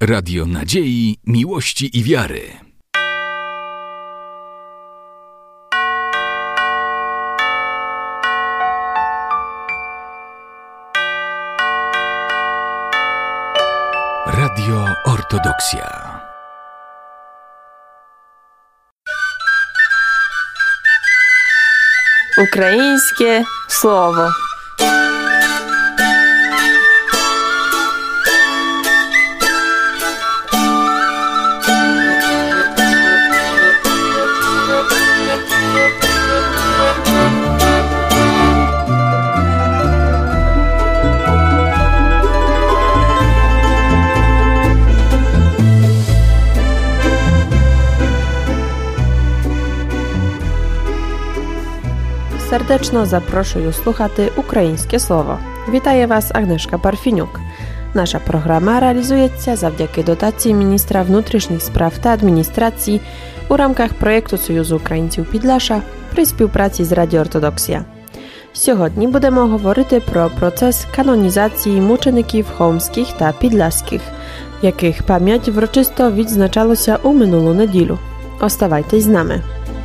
Radio nadziei, miłości i wiary. Radio Ortodoksja. Українське слово. Serdecznie zapraszam słuchати українське слово. Вітає вас Агнешка Парфінюк. Наша програма реалізується завдяки дотації міністра внутрішніх справ та адміністрації у рамках проєкту Союзу українців Підляша при співпраці з Радіо Ортодоксія. Сьогодні будемо говорити про процес канонізації мучеників хомських та підляських, яких пам'ять врочисто відзначалося у минулу неділю. Оставайтесь з нами.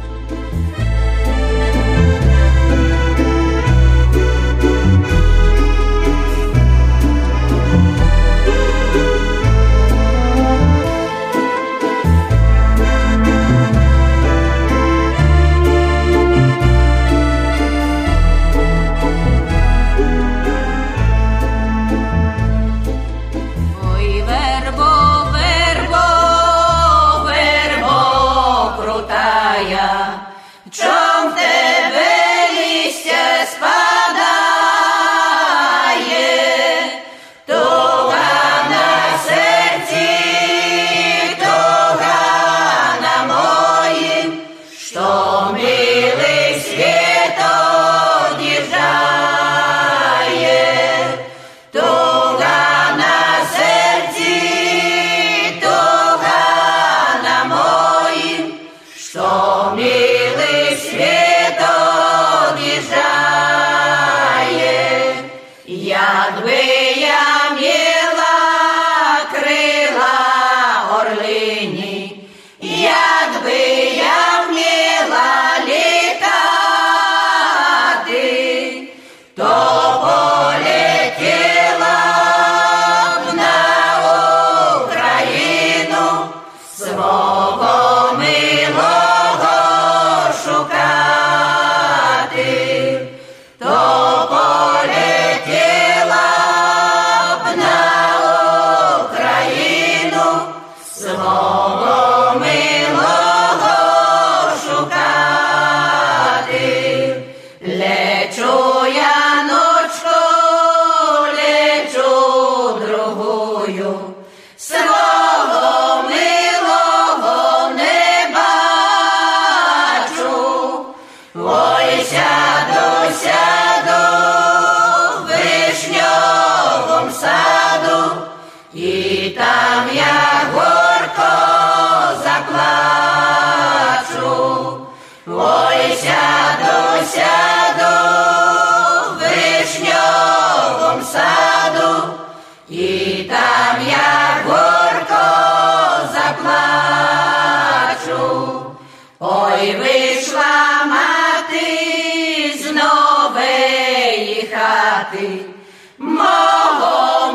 Мого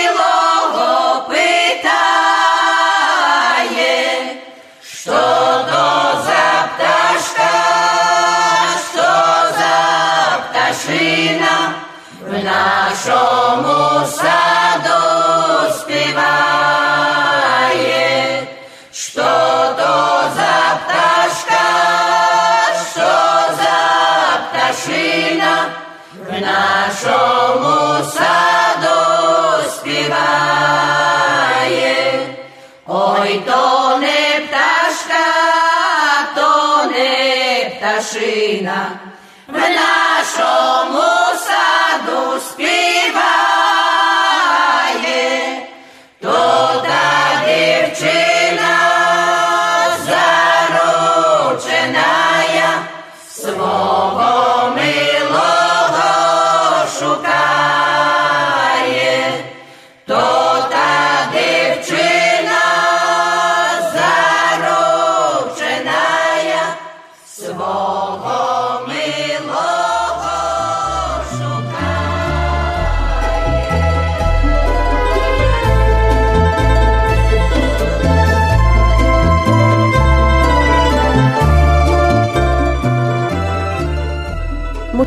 милого питає, що то за пташка, що за пташина в нашому саду співає, що то за пташка, що за пташина в нашому саду співає. Ой, то не пташка, то не пташина, в нашому саду співає, то та дівчина зарученая, свого милого шукає, то та дівчина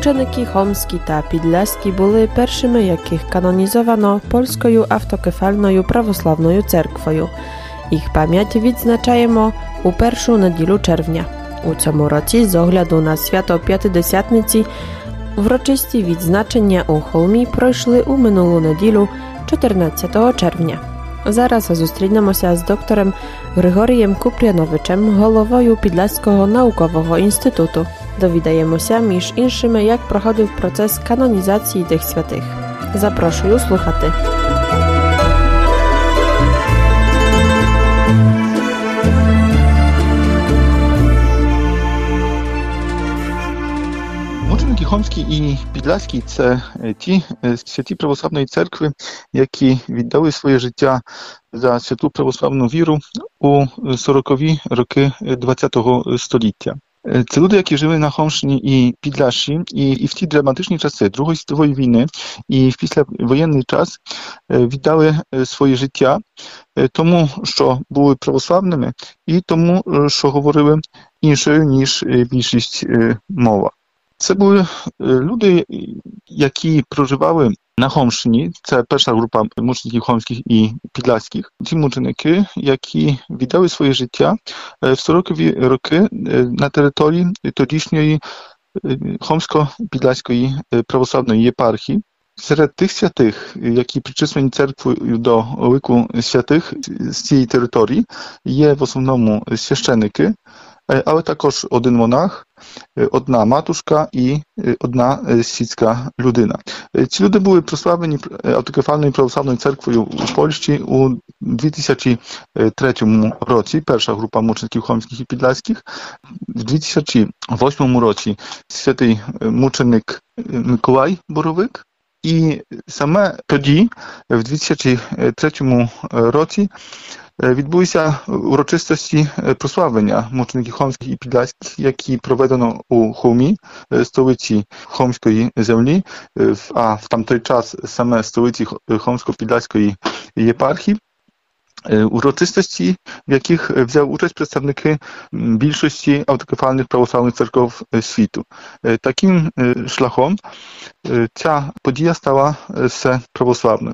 Мученики Хомські та Підляські були першими, яких канонізовано Польською автокефальною православною церквою. Їх пам'ять відзначаємо у першу неділю червня. У цьому році, з огляду на свято П'ятидесятниці, урочисті відзначення у Холмі пройшли у минулу неділю 14 червня. Зараз зустрінемося з доктором Григорієм Купряновичем, головою Підляського наукового інституту. Довідаємося, між іншими, як проходив процес канонізації тих святих. Запрошую слухати. Мученики Хомські і Підляські – це ті святі православної церкви, які віддали своє життя за святу православну віру у 40-ві роки ХХ століття. Це люди, які жили на Хомщині і Підляшші, і в ті драматичні часи Другої світової війни, і в післявоєнний час віддали своє життя тому, що були православними, і тому, що говорили іншою, ніж більшість мова. Це були люди, які проживали на Хомщині, це перша група мучеників хомських і підляських. Ті мученики, які віддали своє життя в 40-ві роки на території тодішньої Хомсько-Підляської православної єпархії. Серед тих святих, які причислені церквою до лику святих з цієї території, є в основному священики, але також один монах, одна матушка і одна світська людина. Ці люди були прославлені автокефальною православною церквою у Польщі у 2003 році, перша група мучеників хомських і підляських. В 2008 році святий мученик Миколай Боровик. І саме тоді, в 2003 році, відбулися урочистості прославлення мучеників хомських і підляських, які проведено у Холмі, столиці Хомської землі, а в тамтой час саме столиці Хомсько-Підляської єпархії. Урочистості, в яких взяли участь представники більшості автокефальних православних церков світу. Таким шляхом ця подія стала все православною.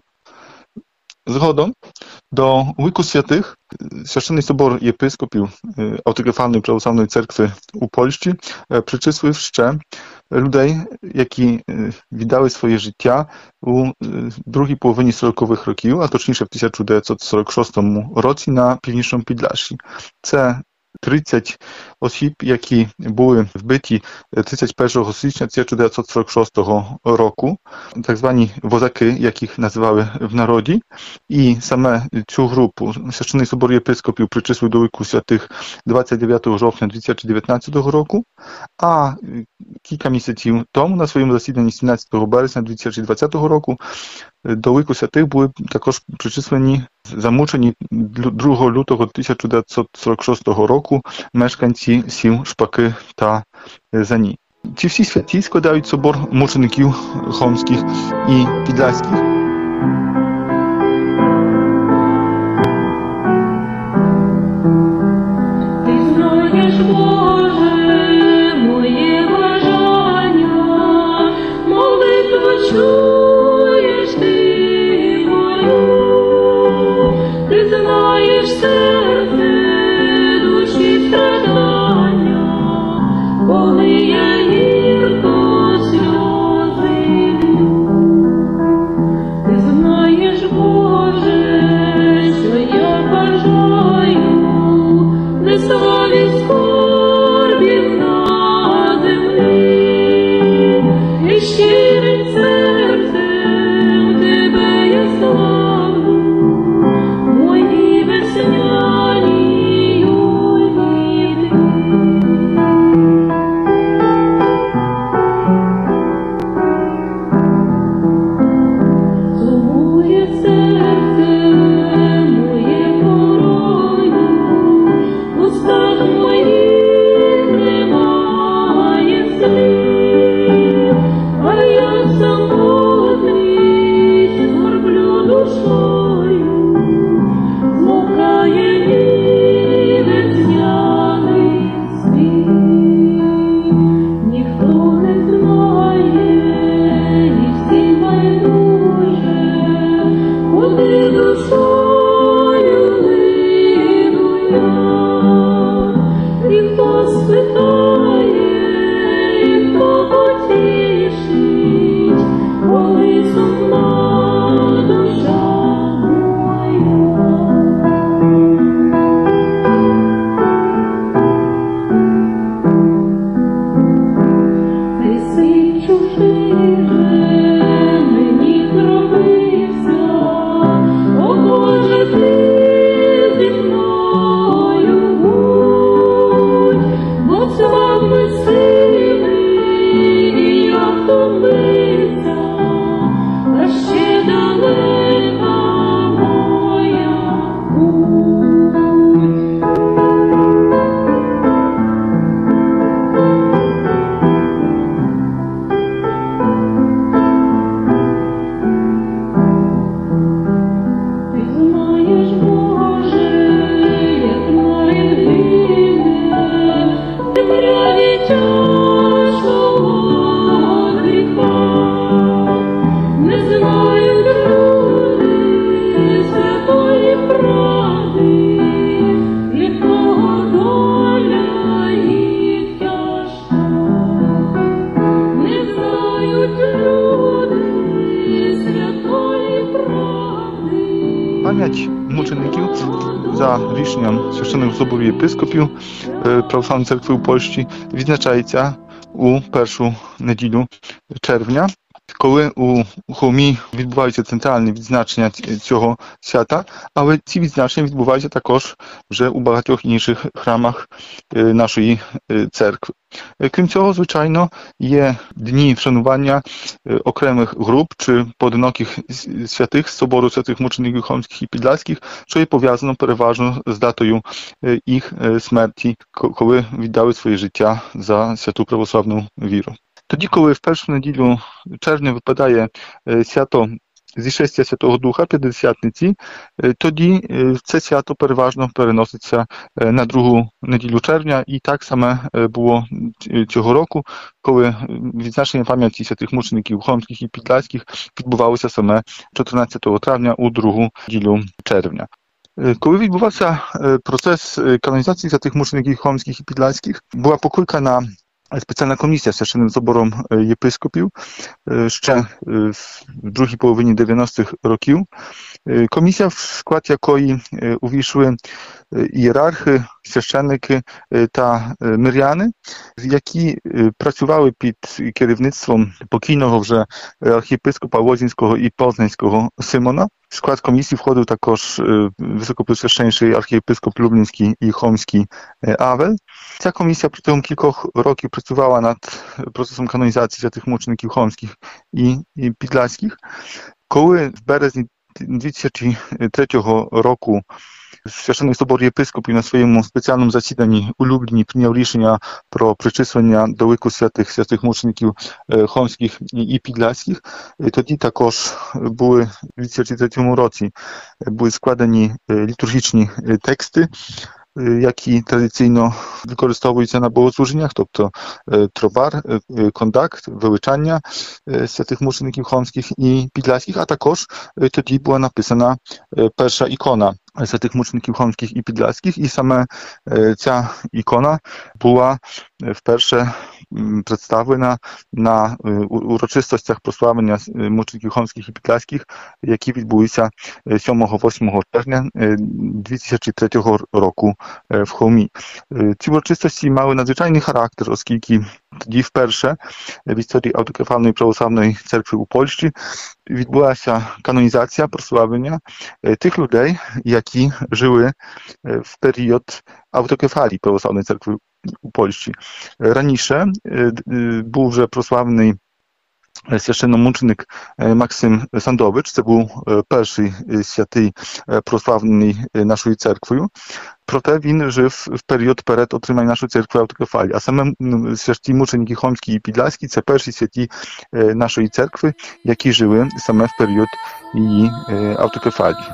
Згодом до лику святих Священний собор єпископів автокефальної православної церкви у Польщі причислив ще людей, які віддали своє життя у другій половині 40-х років, а точніше в 1946 році на Північному Підляшші. Це 30 осіб, які були вбиті 31 січня 1946 року, так звані возаки, яких називали в народі. І саме цю групу Священний собор єпископів причислив до лику святих 29 жовтня 2019 року, а кілька місяців тому на своєму засіданні 17 березня 2020 року до лику святих були також причислені замучені 2 лютого 1946 року мешканці сіл Шпаки та Зані. Ці всі святі складають собор мучеників хомських і підляських. за рішенням священного собору єпископів Православної церкви у Польщі відзначається у першу неділю червня, коли у Холмі відбуваються центральні відзначення цього свята, але ці відзначення відбуваються також вже у багатьох інших храмах нашої церкви. Крім цього, звичайно, є дні вшанування окремих груп чи поодиноких святих з собору святих мучеників Холмських і Підляських, що є пов'язано переважно з датою їх смерті, коли віддали своє життя за святу православну віру. Тоді, коли в першу неділю червня випадає свято Зішестя Святого Духа, П'ятдесятниці, тоді це свято переважно переноситься на другу неділю червня, і так саме було цього року, коли відзначення пам'яті святих мучеників Холмських і Підляських відбувалося саме 14 травня у другу неділю червня. Коли відбувався процес канонізації святих мучеників Холмських і Підляських, була покликана спеціальна комісія священним собором єпископів ще в другій половині 90-х років. Комісія, в склад якої увійшли ієрархи, священники та миряни, які працювали під керівництвом покійного вже архієпископа Лозінського і Познанського Симона. В склад комісії входив також високопресвященніший архієпископ Люблінський і Холмський Авель. Ця комісія протягом кількох років працювала над процесом канонізації святих мучеників Холмських і Підляських. Коли в березні 2003 року Священний собор єпископів на своєму спеціальному засіданні у Любліні прийняв рішення про причислення до лику святих мучеників Холмських і Підляських. Тоді також були в 2003 році складені літургічні тексти, які традиційно використовуються на богослужіннях, тобто тробар, кондакт, величання святих мучеників Холмських і Підляських, а також тоді була написана перша ікона святих мучеників Холмських і Підляських, і саме ця ікона була вперше представлена на урочистостях прославлення мучеників Холмських і Підляських, які відбулися 7-8 червня 2003 року в Холмі. Ці урочистості мали надзвичайний характер, оскільки тоді вперше в історії автокефальної православної церкви у Польщі відбулася канонізація, прославлення тих людей, які жили в період автокефалії православної церкви у Польщі. Раніше був вже прославлений священномученик Максим Сандович, це був перший святий прославлений нашою церквою. Проте він жив в період перед отриманням нашої церкви автокефалії. А саме святі мученики Холмські і Підляські – це перші святі нашої церкви, які жили саме в період її автокефалії.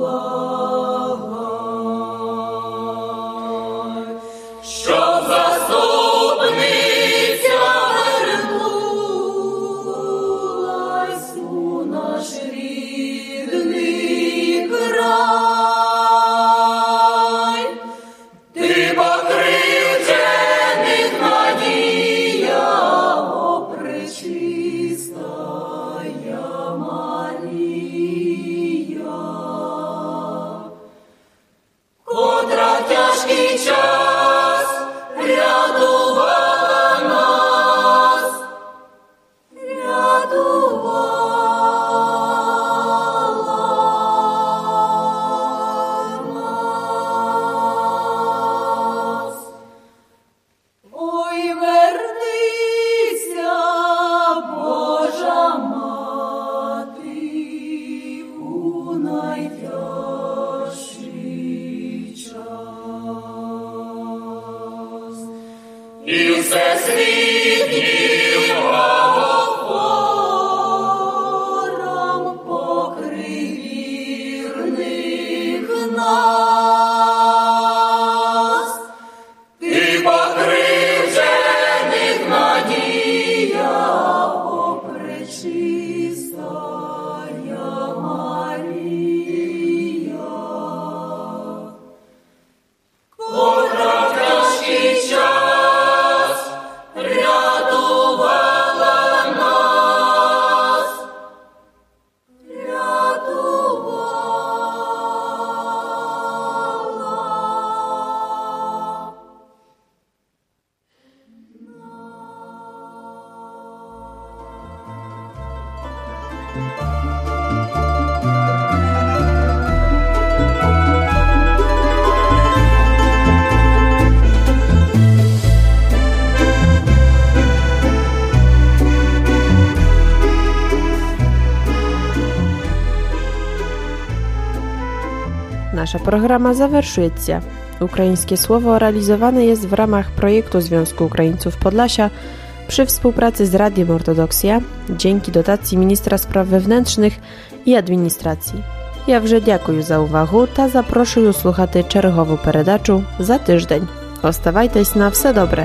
Nasza programa zaвершується. Ukraińskie Słowo realizowane jest w ramach projektu Związku Ukraińców Podlasia przy współpracy z Radiem Ortodoksja dzięki dotacji Ministra Spraw Wewnętrznych i Administracji. Ja вже дякую за увагу та запрошую слухати чергову передачу за тиждень. Оставайтесь на все добре!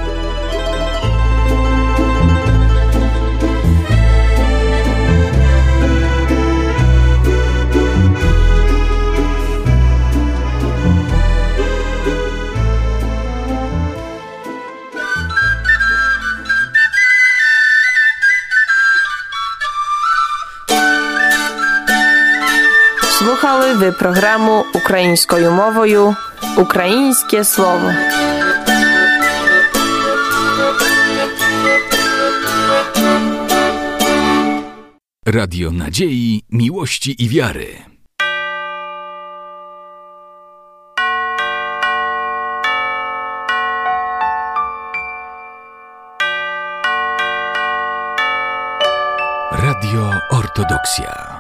Слухали ви програму українською мовою «Українське слово». Radio Nadziei, Miłości i Wiary. Radio Ortodoksja.